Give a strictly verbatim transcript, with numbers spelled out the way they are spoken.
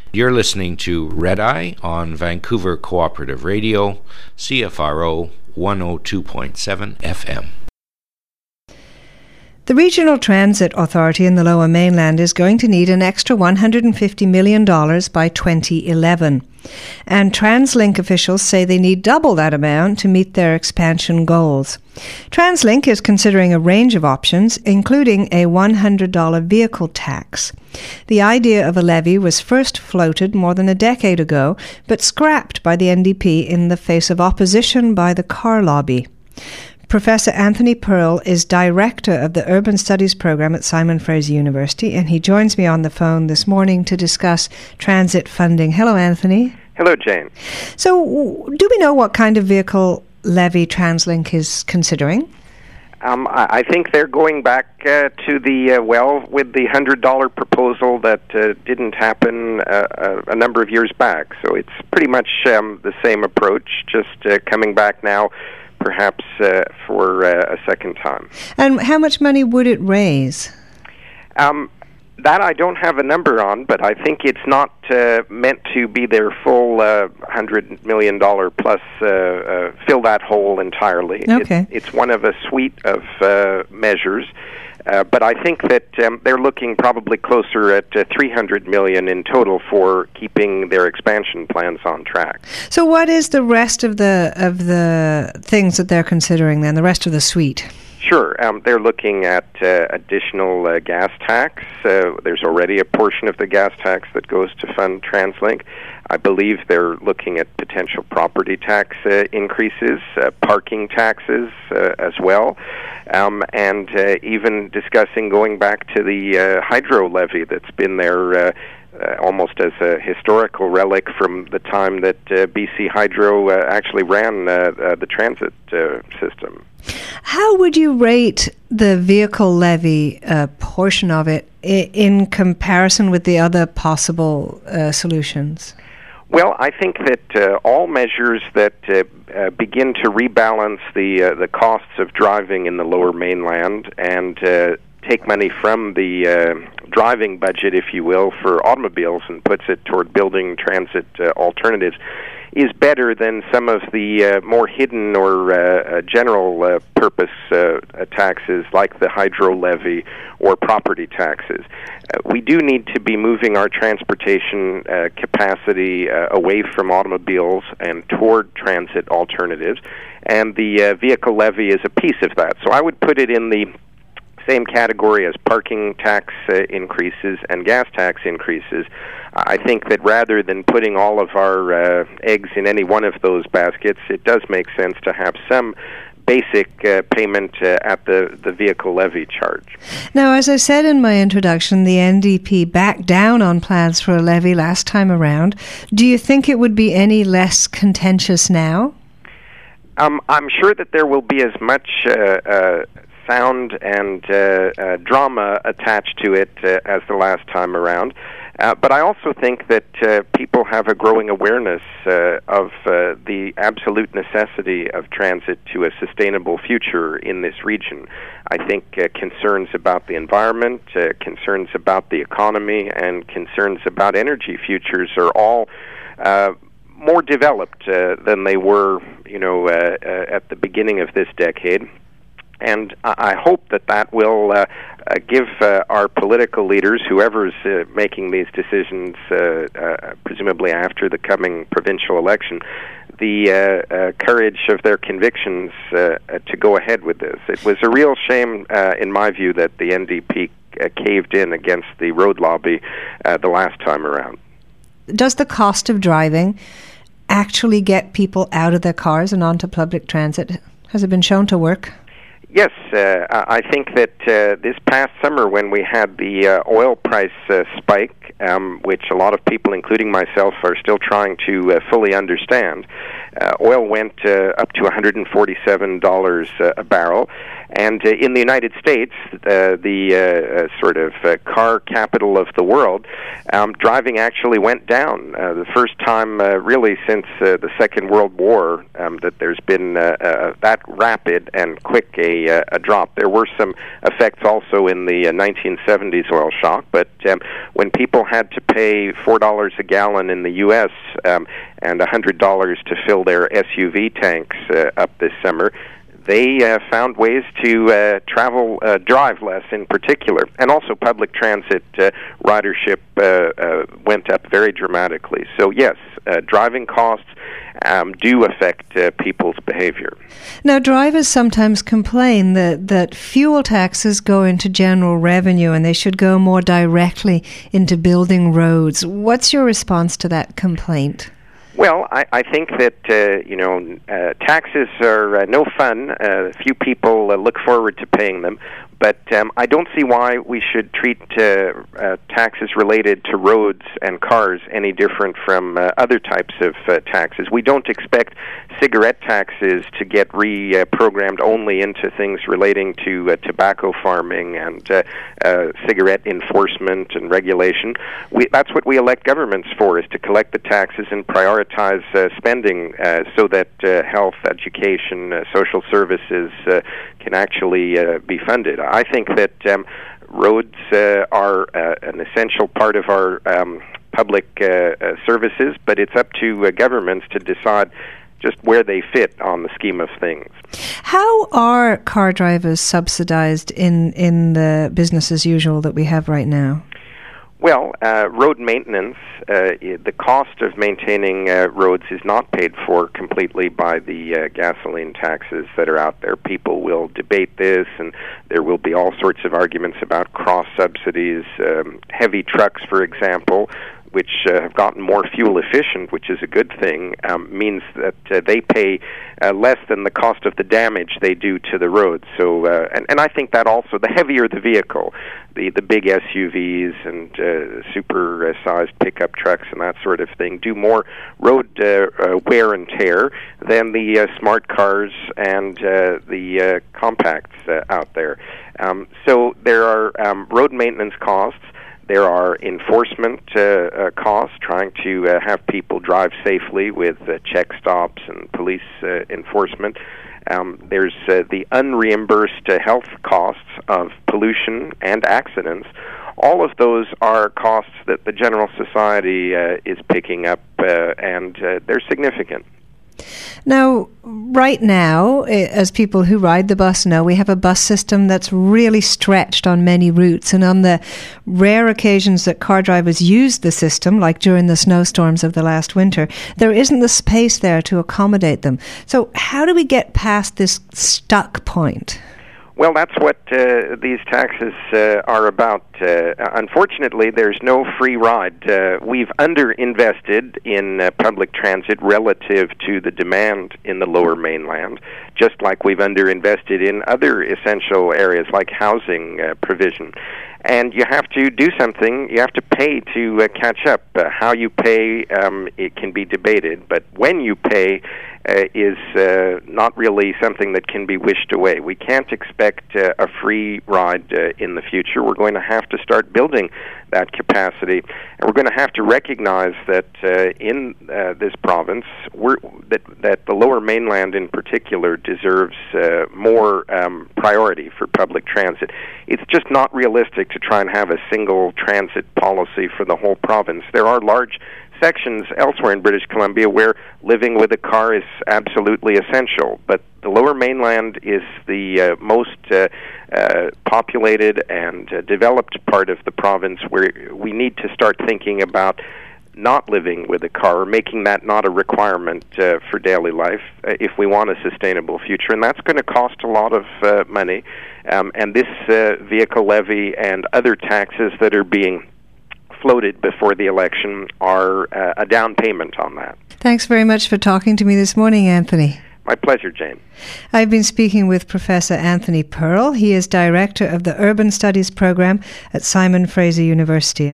You're listening to Red Eye on Vancouver Cooperative Radio, C F R O one oh two point seven F M. The Regional Transit Authority in the Lower Mainland is going to need an extra one hundred fifty million dollars by twenty eleven. And TransLink officials say they need double that amount to meet their expansion goals. TransLink is considering a range of options, including a one hundred dollars vehicle tax. The idea of a levy was first floated more than a decade ago, but scrapped by the N D P in the face of opposition by the car lobby. Professor Anthony Pearl is Director of the Urban Studies Program at Simon Fraser University, and he joins me on the phone this morning to discuss transit funding. Hello, Anthony. Hello, Jane. So, do we know what kind of vehicle levy TransLink is considering? Um, I think they're going back uh, to the, uh, well, with the one hundred dollars proposal that uh, didn't happen uh, a number of years back. So it's pretty much um, the same approach, just uh, coming back now, perhaps uh, for uh, a second time. And how much money would it raise? Um, that I don't have a number on, but I think it's not uh, meant to be their full uh, one hundred million dollars plus uh, uh, fill that hole entirely. Okay. It, it's one of a suite of uh, measures. Uh, but I think that um, they're looking probably closer at uh, three hundred million dollars in total for keeping their expansion plans on track. So what is the rest of the of the things that they're considering then, the rest of the suite? Sure. Um, they're looking at uh, additional uh, gas tax. Uh, there's already a portion of the gas tax that goes to fund TransLink. I believe they're looking at potential property tax uh, increases, uh, parking taxes uh, as well, um, and uh, even discussing going back to the uh, hydro levy that's been there uh, uh, almost as a historical relic from the time that uh, B C Hydro uh, actually ran uh, uh, the transit uh, system. How would you rate the vehicle levy uh, portion of it I- in comparison with the other possible uh, solutions? Well, I think that uh, all measures that uh, uh, begin to rebalance the uh, the costs of driving in the Lower Mainland and uh, take money from the uh, driving budget, if you will, for automobiles and puts it toward building transit uh, alternatives is better than some of the uh, more hidden or uh, uh, general uh, purpose uh, taxes like the hydro levy or property taxes. Uh, we do need to be moving our transportation uh, capacity uh, away from automobiles and toward transit alternatives, and the uh, vehicle levy is a piece of that. So I would put it in the same category as parking tax uh, increases and gas tax increases. I think that rather than putting all of our uh, eggs in any one of those baskets, it does make sense to have some basic uh, payment uh, at the, the vehicle levy charge. Now, as I said in my introduction, the N D P backed down on plans for a levy last time around. Do you think it would be any less contentious now? Um, I'm sure that there will be as much uh, uh, sound and uh, uh, drama attached to it uh, as the last time around. Uh, but I also think that uh, people have a growing awareness uh, of uh, the absolute necessity of transit to a sustainable future in this region. I think uh, concerns about the environment, uh, concerns about the economy, and concerns about energy futures are all uh, more developed uh, than they were, you know, uh, uh, at the beginning of this decade. And I hope that that will uh, uh, give uh, our political leaders, whoever's uh, making these decisions, uh, uh, presumably after the coming provincial election, the uh, uh, courage of their convictions uh, uh, to go ahead with this. It was a real shame, uh, in my view, that the N D P uh, caved in against the road lobby uh, the last time around. Does the cost of driving actually get people out of their cars and onto public transit? Has it been shown to work? Yes, uh, I think that uh, this past summer when we had the uh, oil price uh, spike, um, which a lot of people, including myself, are still trying to uh, fully understand, uh, oil went uh, up to one hundred forty-seven dollars uh, a barrel. And uh, in the United States, uh, the uh, uh, sort of uh, car capital of the world, um, driving actually went down. Uh, the first time uh, really since uh, the Second World War um, that there's been uh, uh, that rapid and quick a a, uh, a drop. There were some effects also in the uh, nineteen seventies oil shock, but um, when people had to pay four dollars a gallon in the U S um, and one hundred dollars to fill their S U V tanks uh, up this summer, they uh, found ways to uh, travel, uh, drive less in particular. And also public transit uh, ridership uh, uh, went up very dramatically. So yes, uh, driving costs um, do affect uh, people's behavior. Now, drivers sometimes complain that, that fuel taxes go into general revenue and they should go more directly into building roads. What's your response to that complaint? Well, I, I think that, uh, you know, uh, taxes are uh, no fun. Uh, few people uh, look forward to paying them. But um, I don't see why we should treat uh, uh, taxes related to roads and cars any different from uh, other types of uh, taxes. We don't expect cigarette taxes to get reprogrammed only into things relating to uh, tobacco farming and uh, uh, cigarette enforcement and regulation. We, that's what we elect governments for, is to collect the taxes and prioritize uh, spending uh, so that uh, health, education, uh, social services uh, can actually uh, be funded. I think that um, roads uh, are uh, an essential part of our um, public uh, uh, services, but it's up to uh, governments to decide just where they fit on the scheme of things. How are car drivers subsidized in, in the business as usual that we have right now? Well, uh, road maintenance, uh, the cost of maintaining uh, roads is not paid for completely by the uh, gasoline taxes that are out there. People will debate this, and there will be all sorts of arguments about cross-subsidies. Um, heavy trucks, for example, which uh, have gotten more fuel efficient, which is a good thing, um, means that uh, they pay uh, less than the cost of the damage they do to the road. So, uh, and, and I think that also, the heavier the vehicle, the, the big S U Vs and uh, super-sized pickup trucks and that sort of thing, do more road uh, uh, wear and tear than the uh, smart cars and uh, the uh, compacts uh, out there. Um, so there are um, road maintenance costs. There are enforcement uh, uh, costs, trying to uh, have people drive safely with uh, check stops and police uh, enforcement. Um, there's uh, the unreimbursed uh, health costs of pollution and accidents. All of those are costs that the general society uh, is picking up, uh, and uh, they're significant. Now, right now, as people who ride the bus know, we have a bus system that's really stretched on many routes, and on the rare occasions that car drivers use the system, like during the snowstorms of the last winter, there isn't the space there to accommodate them. So how do we get past this stuck point? Well, that's what uh, these taxes uh, are about. Uh, unfortunately, there's no free ride. Uh, we've underinvested in uh, public transit relative to the demand in the Lower Mainland, just like we've underinvested in other essential areas like housing uh, provision. And you have to do something. You have to pay to uh, catch up. Uh, how you pay, um, it can be debated, but when you pay uh, is uh, not really something that can be wished away. We can't expect uh, a free ride uh, in the future. We're going to have to start building that capacity, and we're going to have to recognize that uh, in uh, this province, we're, that, that the Lower Mainland in particular deserves uh, more um, priority for public transit. It's just not realistic to try and have a single transit policy for the whole province. There are large sections elsewhere in British Columbia where living with a car is absolutely essential, but the Lower Mainland is the uh, most uh, uh, populated and uh, developed part of the province where we need to start thinking about not living with a car, or making that not a requirement uh, for daily life uh, if we want a sustainable future. And that's going to cost a lot of uh, money. Um, and this uh, vehicle levy and other taxes that are being floated before the election are uh, a down payment on that. Thanks very much for talking to me this morning, Anthony. My pleasure, Jane. I've been speaking with Professor Anthony Pearl. He is Director of the Urban Studies Program at Simon Fraser University.